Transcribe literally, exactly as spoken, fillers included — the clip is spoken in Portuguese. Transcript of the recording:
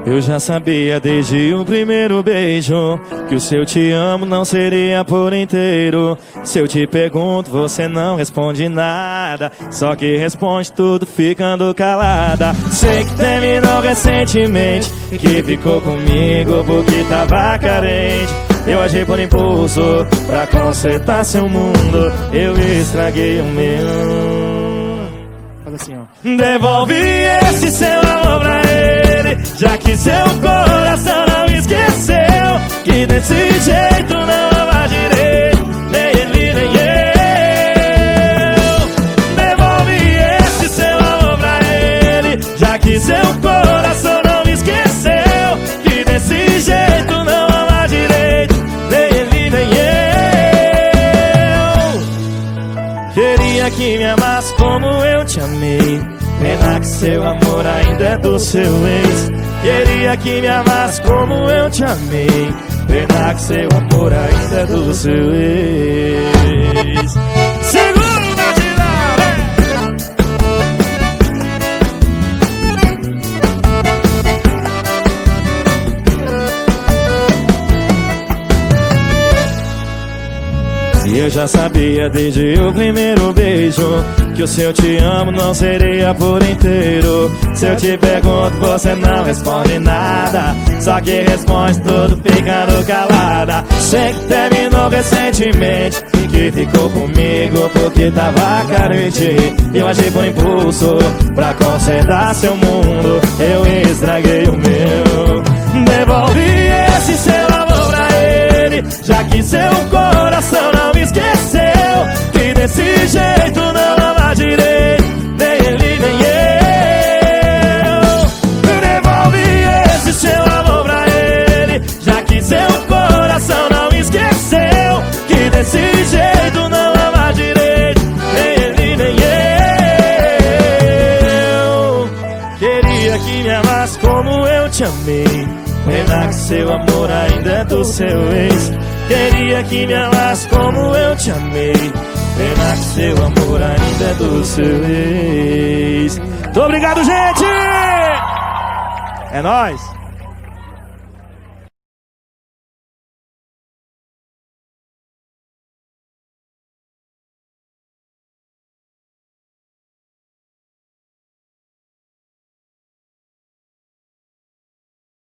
Eu já sabia desde o primeiro beijo que o seu te amo não seria por inteiro. Se eu te pergunto, você não responde nada, só que responde tudo ficando calada. Sei que terminou recentemente, que ficou comigo porque tava carente. Eu agi por impulso, pra consertar seu mundo, eu estraguei o meu. Faz assim, ó. Devolve esse seu amor pra ele, já que seu coração não esqueceu que desse jeito não ama direito, nem ele nem eu. Devolve esse seu amor pra ele, já que seu coração não esqueceu que desse jeito não ama direito, nem ele nem eu. Queria que me amasse como eu te amei, pena que seu amor ainda é do seu ex. Queria que me amasse como eu te amei, pena que seu amor ainda é do seu ex. Segura o batidão, e eu já sabia desde o primeiro beijo que o seu te amo não seria por inteiro. Se eu te pergunto, você não responde nada, só que responde tudo ficando calada. Sei que terminou recentemente, que ficou comigo porque tava carente. Eu agi por impulso, pra consertar seu mundo, eu estraguei o meu. Devolve esse seu amor pra ele, já que seu coração não esqueceu que desse jeito não ama direito, nem ele nem eu. Devolve esse seu amor pra ele, já que seu coração não esqueceu que desse jeito não ama direito, nem ele nem eu. Queria que me amasse como eu te amei, pena que seu amor ainda é do seu ex. Queria que me amasse como eu te amei, pena que seu amor ainda é do seu ex. Muito obrigado, gente! É nóis!